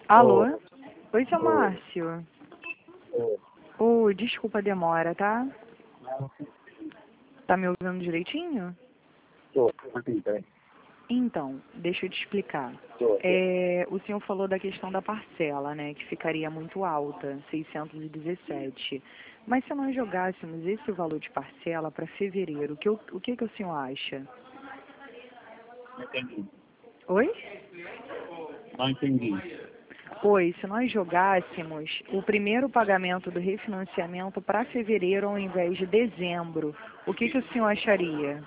Alô? Oi. Oi, seu Oi. Márcio. Oi. Oi, desculpa a demora, tá? Tá me ouvindo direitinho? Tô, aqui, peraí. Então, deixa eu te explicar. Tô aqui. O senhor falou da questão da parcela, né, que ficaria muito alta, 617. Mas se nós jogássemos esse valor de parcela para fevereiro, o que que o senhor acha? Não entendi. Oi? Não entendi. Pois, se nós jogássemos o primeiro pagamento do refinanciamento para fevereiro ao invés de dezembro, o que que o senhor acharia?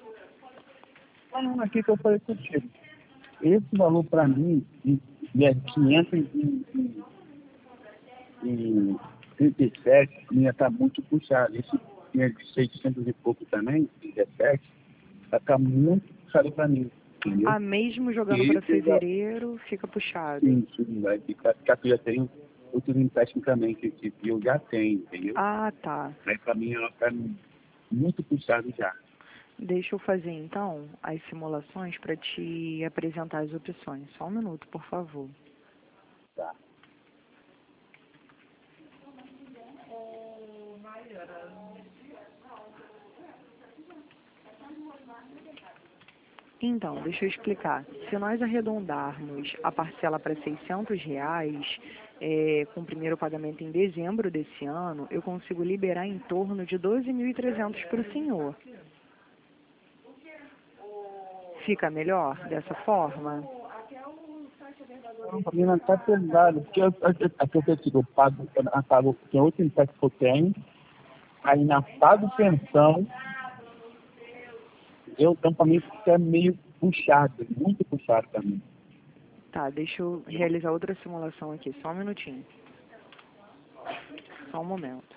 Não, aqui que eu falei contigo. Esse valor para mim, é 537, ia estar muito puxado. Esse é de 600 e pouco também, 17, vai estar muito puxado para mim, entendeu? Ah, mesmo jogando para Esse já, fevereiro, fica puxado. sim, vai ficar, porque eu já tenho outros empréstimos também que eu já tenho, entendeu? Ah, tá. Aí para mim ela está muito puxado já. Deixa eu fazer então as simulações para te apresentar as opções. Só um minuto, por favor. Tá. Então, deixa eu explicar. Se nós arredondarmos a parcela para R$ 600, com o primeiro pagamento em dezembro desse ano, eu consigo liberar em torno de 12.300 para o senhor. Fica melhor dessa forma? Para mim não está pesado, porque eu pago, tem outro empréstimo que eu tenho, aí na pago pensão, então para mim fica meio puxado, muito puxado para mim. Tá, deixa eu realizar outra simulação aqui. Só um minutinho. Só um momento.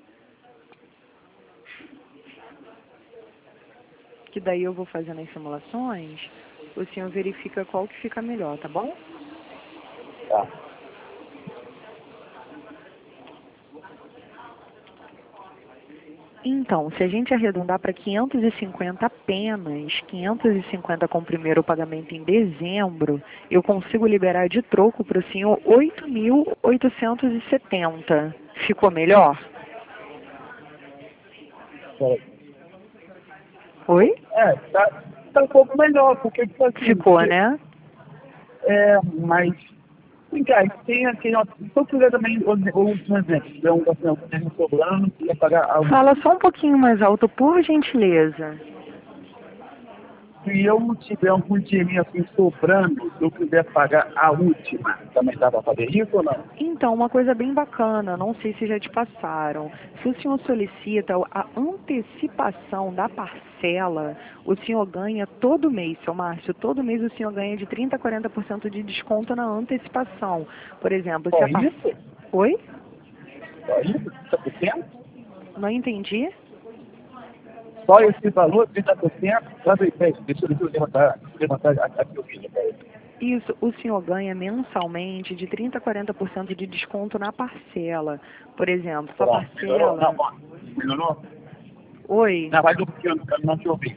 Que daí eu vou fazendo as simulações, o senhor verifica qual que fica melhor, tá bom? Tá. Então, se a gente arredondar para 550 apenas, 550 com o primeiro pagamento em dezembro, eu consigo liberar de troco para o senhor 8.870. Ficou melhor? Peraí. Oi? Tá um pouco melhor, porque tipo assim, Ficou, né? mas cara, tem aquele, se eu quiser também, ou um exemplo, se um terreno sobrando, ia pagar algo. Fala só um pouquinho mais alto, por gentileza. Se eu não tiver algum dinheirinho assim sobrando, se eu quiser pagar a última, também dá para fazer isso ou não? Então, uma coisa bem bacana, não sei se já te passaram. Se o senhor solicita a antecipação da parcela, o senhor ganha todo mês, seu Márcio, todo mês o senhor ganha de 30% a 40% de desconto na antecipação. Por exemplo, se Só a par... isso? Oi? Só isso? 30%? Não entendi? Só esse valor, 30%? Deixa eu levantar aqui o vídeo. Isso, o senhor ganha mensalmente de 30% a 40% de desconto na parcela. Por exemplo, sua Pronto, melhorou? Não, parcela... ó, melhorou? Oi? Não, vai do que eu não te ouvi.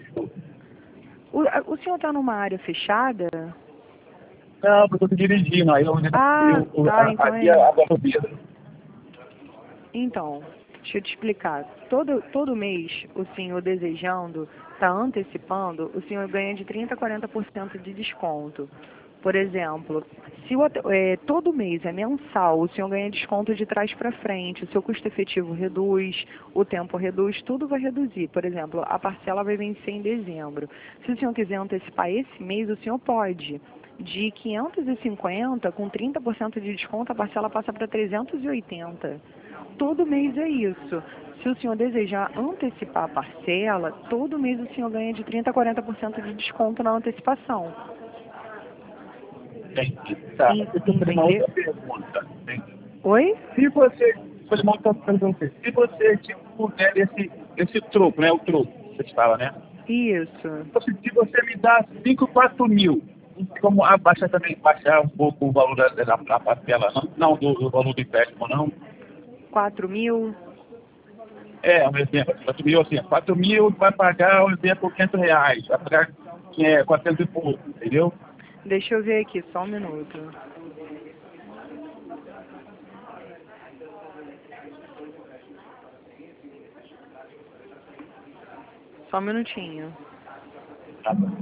O senhor está numa área fechada? Não, eu estou dirigindo, aí Ah, tá, então aqui a bebida. Então, deixa eu te explicar. Todo mês, o senhor desejando, está antecipando, o senhor ganha de 30% a 40% de desconto. Por exemplo, se todo mês é mensal, o senhor ganha desconto de trás para frente, o seu custo efetivo reduz, o tempo reduz, tudo vai reduzir. Por exemplo, a parcela vai vencer em dezembro. Se o senhor quiser antecipar esse mês, o senhor pode. De 550, com 30% de desconto, a parcela passa para 380. Todo mês é isso. Se o senhor desejar antecipar a parcela, todo mês o senhor ganha de 30% a 40% de desconto na antecipação. Entendi. Tá, eu estou fazendo uma Entendeu? outra pergunta. Entendi. Oi? Se você, fazer uma outra pergunta, se você tipo, der esse troco, né, o troco, que você fala, né? Isso. Se você me dá 5, 4 mil, como abaixar também, baixar um pouco o valor da parcela, não do valor do empréstimo, não? 4.000? Um exemplo, 4 mil, assim, 4 mil vai pagar, um exemplo, R$ 500, vai pagar 400 e pouco, entendeu? Deixa eu ver aqui, só um minuto. Só um minutinho. Tá bom.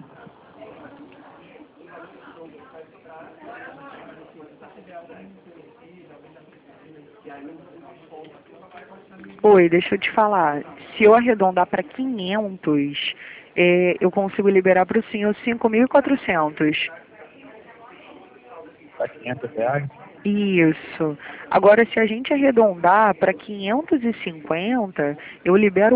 Oi, deixa eu te falar. Se eu arredondar para 500, eu consigo liberar para o senhor 5.400. Tá R$ 500? Isso. Agora, se a gente arredondar para 550, eu libero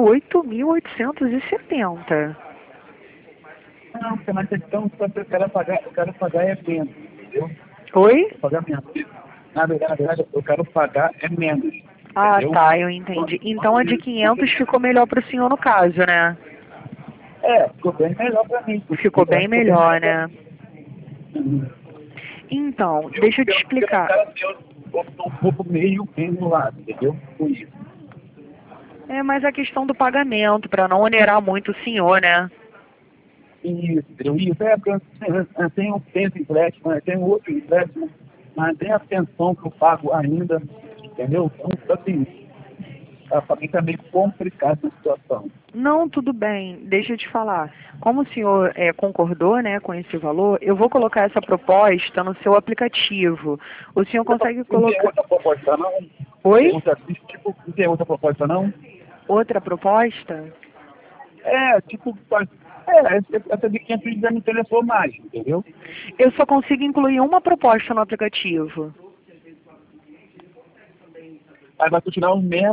8.870. Não, porque na questão, se eu quero pagar é menos, entendeu? Oi? Eu pagar menos. Na verdade, eu quero pagar é menos, Ah, entendeu? tá, eu entendi. Então a de 500 ficou melhor para o senhor no caso, né? Ficou bem melhor pra mim. Ficou bem Ficou bem melhor, melhor pra né? mim. Uhum. Então, deixa eu te Porque no explicar. caso, eu tô um pouco meio enrolado, entendeu? Com isso. Mas a questão do pagamento, para não onerar muito o senhor, né? Isso, entendeu? Isso porque eu tenho esse empréstimo, eu tenho outro empréstimo, mas tem a pensão que eu pago ainda, entendeu? Então, assim, para mim tá meio complicada a situação. Não, tudo bem. Deixa eu te falar. Como o senhor concordou, né, com esse valor, eu vou colocar essa proposta no seu aplicativo. O senhor consegue Não tem colocar... outra proposta, não? Oi? Não tem outra proposta, não? Outra proposta? Tipo, essa de 500 já me interessou mais, entendeu? Eu só consigo incluir uma proposta no aplicativo. Aí vai continuar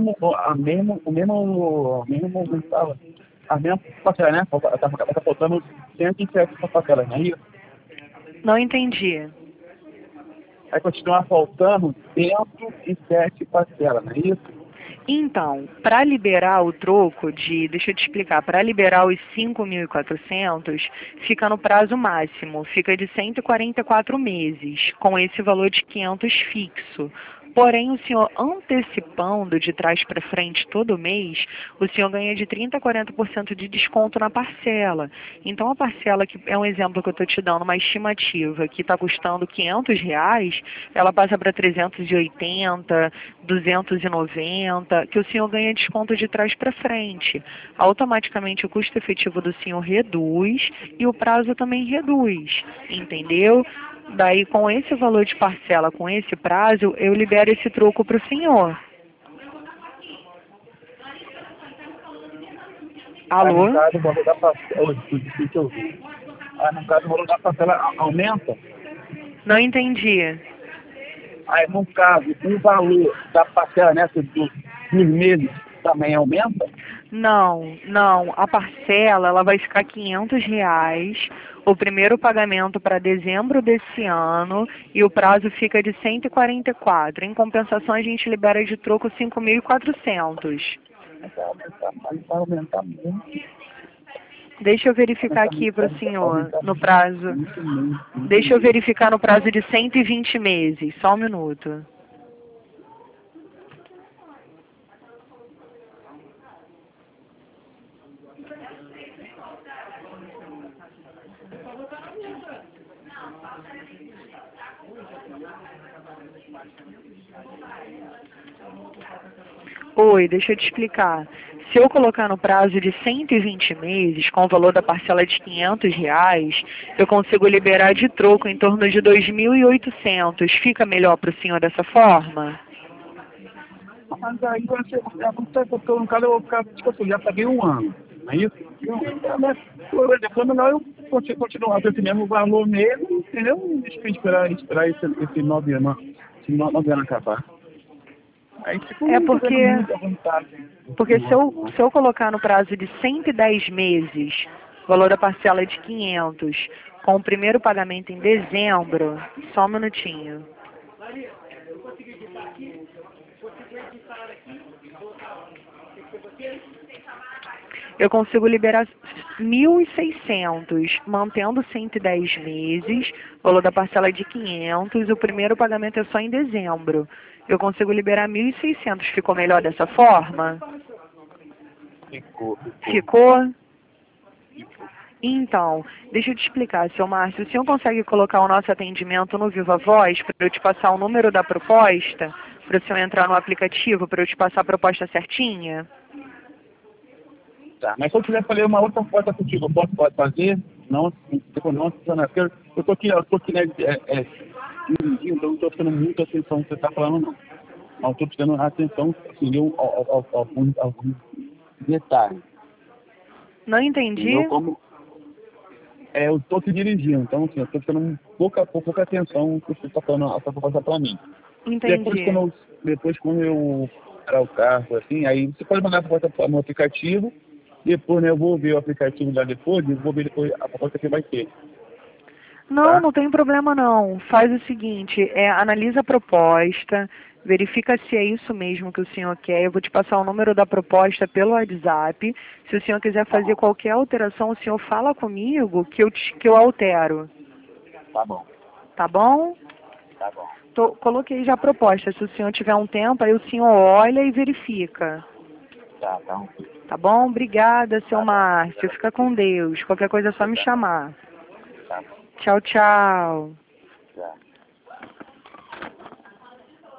como fala? A mesma parcela, né? Tá faltando 107 parcelas, não é isso? Não entendi. Vai continuar faltando 107 parcelas, não é isso? Então, para liberar o troco deixa eu te explicar, para liberar os 5.400, fica no prazo máximo, fica de 144 meses, com esse valor de 500 fixo. Porém, o senhor antecipando de trás para frente todo mês, o senhor ganha de 30% a 40% de desconto na parcela. Então, a parcela, que é um exemplo que eu estou te dando, uma estimativa, que está custando R$ 500, ela passa para 380, 290, que o senhor ganha desconto de trás para frente. Automaticamente, o custo efetivo do senhor reduz e o prazo também reduz, entendeu? Daí, com esse valor de parcela, com esse prazo, eu libero esse troco para o senhor. Aí no Alô? caso o valor da parcela, no caso o valor da parcela aumenta. Não entendi. Aí no caso o valor da parcela nessa dos meses também aumenta. Não, não. A parcela ela vai ficar R$ 500. O primeiro pagamento para dezembro desse ano e o prazo fica de 144. Em compensação, a gente libera de troco 5.400. Vai aumentar muito. Deixa eu verificar aqui para o senhor no prazo. Deixa eu verificar no prazo de 120 meses. Só um minuto. Oi, deixa eu te explicar. Se eu colocar no prazo de 120 meses, com o valor da parcela de R$ 500, eu consigo liberar de troco em torno de 2.800. Fica melhor para o senhor dessa forma? Mas aí você, porque no caso eu vou ficar, tipo assim, já paguei um ano, não é isso? Por exemplo, é melhor eu continuar com esse mesmo valor mesmo, entendeu? Deixa eu esperar esse 9 anos, esse 9 anos acabar. Aí, tipo, É não tô vendo porque, muita vantagem. porque se eu colocar no prazo de 110 meses, o valor da parcela é de 500, com o primeiro pagamento em dezembro, só um minutinho. Eu consigo liberar 1.600, mantendo 110 meses, o valor da parcela é de 500, o primeiro pagamento é só em dezembro. Eu consigo liberar 1.600. Ficou melhor dessa forma? Ficou. Ficou? Então, deixa eu te explicar, seu Márcio. O senhor consegue colocar o nosso atendimento no Viva Voz para eu te passar o número da proposta, para o senhor entrar no aplicativo, para eu te passar a proposta certinha? Tá, mas se eu quiser fazer uma outra foto contigo, eu posso fazer? Não, tipo, não, eu tô aqui, né, dirigindo, então não tô prestando muita atenção no que você tá falando, não. Mas eu tô prestando atenção, assim, alguns detalhes. Não Entendeu? entendi? Como eu tô aqui dirigindo, então, assim, eu tô prestando pouca atenção no que você tá falando, essa proposta pra mim. Entendi. Depois quando eu parar o carro, assim, aí você pode mandar a proposta no aplicativo, depois, né, eu vou ver o aplicativo lá depois, e vou ver depois a proposta que vai ter, Não, tá? não tem problema não. Faz o seguinte, analisa a proposta, verifica se é isso mesmo que o senhor quer. Eu vou te passar o número da proposta pelo WhatsApp. Se o senhor quiser Tá fazer bom, qualquer alteração, o senhor fala comigo que eu altero. tá bom, Tá bom? tá bom. Coloquei já a proposta. Se o senhor tiver um tempo, aí o senhor olha e verifica. Tá, Tá bom? Obrigada, seu tá bom, Márcio. Fica com Deus. Qualquer coisa é só me tá bom, chamar. tá bom, Tchau, tchau. tá.